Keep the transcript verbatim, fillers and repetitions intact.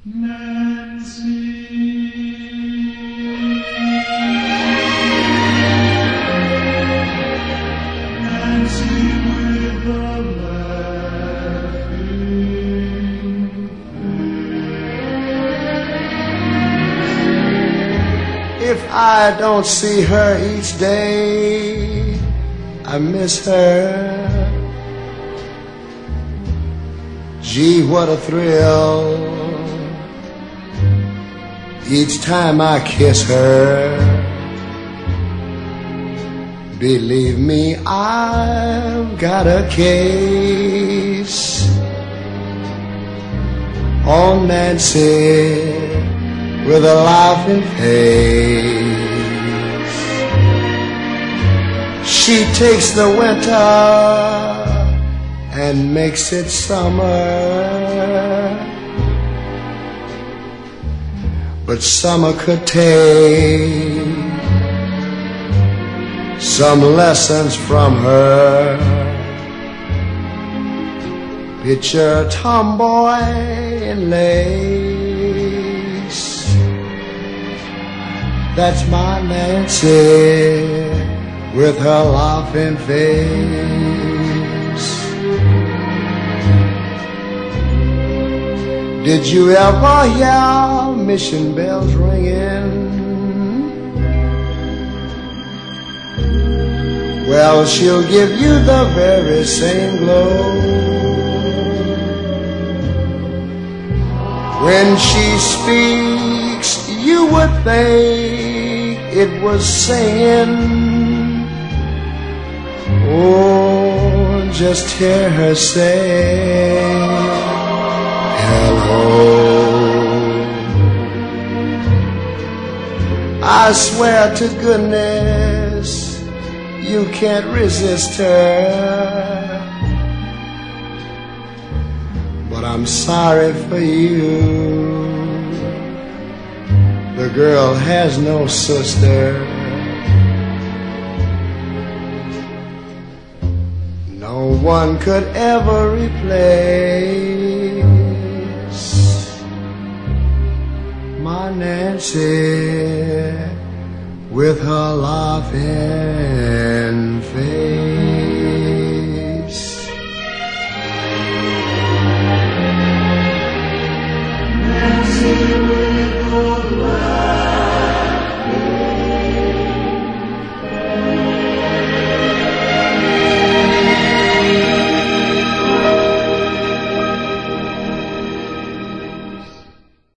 Nancy, Nancy with the laughing face. If I don't see her each day, I miss her. Gee, what a thrill each time I kiss her. Believe me, I've got a case on Nancy with a laughing face. She takes the winter and makes it summer, but summer could take some lessons from her. Picture a tomboy in lace, that's my Nancy with her laughing face. Did you ever hear mission bells ringing? Well, she'll give you the very same glow. When she speaks, you would think it was singing. Oh, just hear her say hello. I swear to goodness, you can't resist her. But I'm sorry for you, the girl has no sister. No one could ever replace my Nancy with her laughing face.